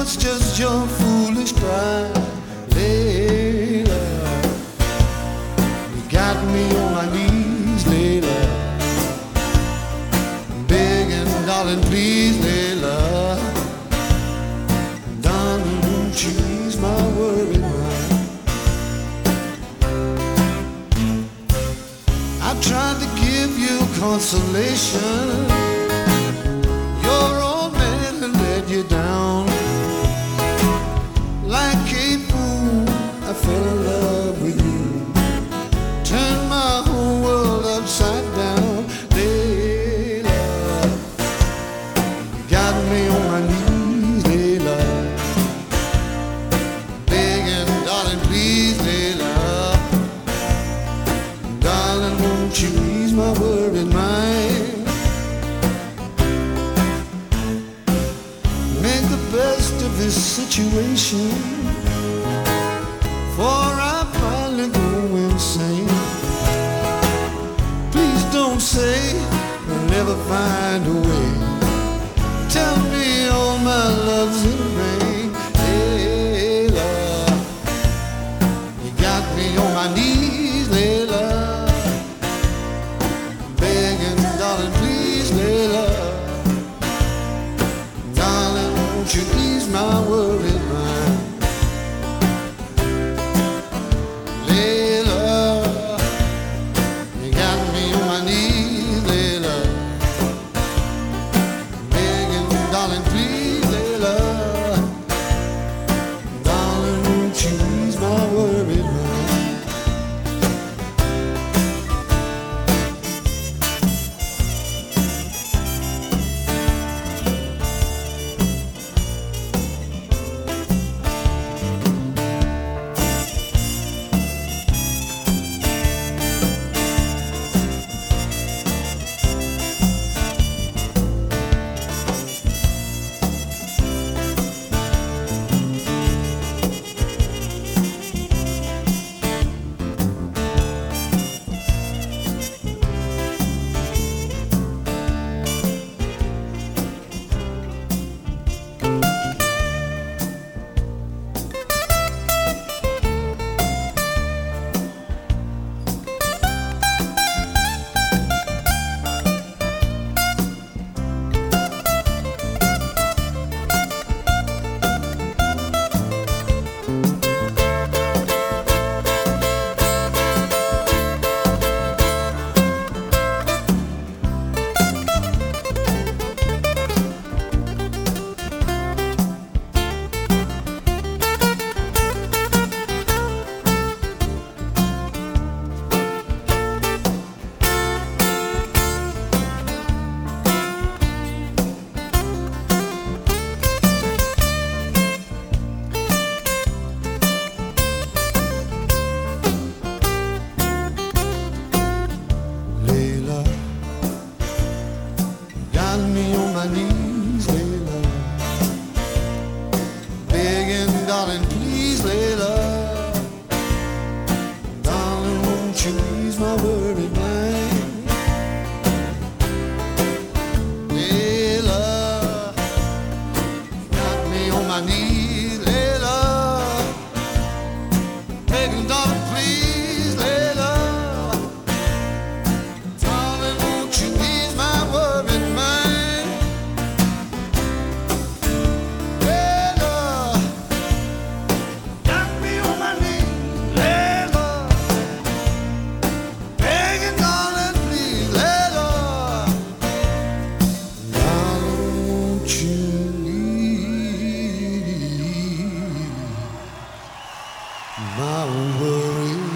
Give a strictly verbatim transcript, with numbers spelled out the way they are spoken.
it's just your foolish pride, Layla. You got me on my knees, Layla, begging, darling, please, Layla. Darling, won't you ease my worried mind? I tried to give you consolation. Your old man had let you down. Like a fool, I fell in love with you. Turned my whole world upside down. Layla, you got me on my knees, Layla, begging, darling, please, Layla. Darling, won't you ease my worried mind? Make the best of this situation, for I finally go insane. Please don't say you'll never find a way. Tell me all my love's in vain. Layla, you got me on my knees, Layla, begging, darling, please, Layla. Darling, won't you ease my worried mind? Layla, you got me on my knees, Layla, begging, darling, please, Layla. Darling, won't you ease my worried mind? Me on my knees, Layla, begging, darling, please, Layla. Darling, won't you ease my worried mind? Layla, got me on my knees, Layla, begging, darling, please, Layla. Darling, won't you ease my worried mind? My worry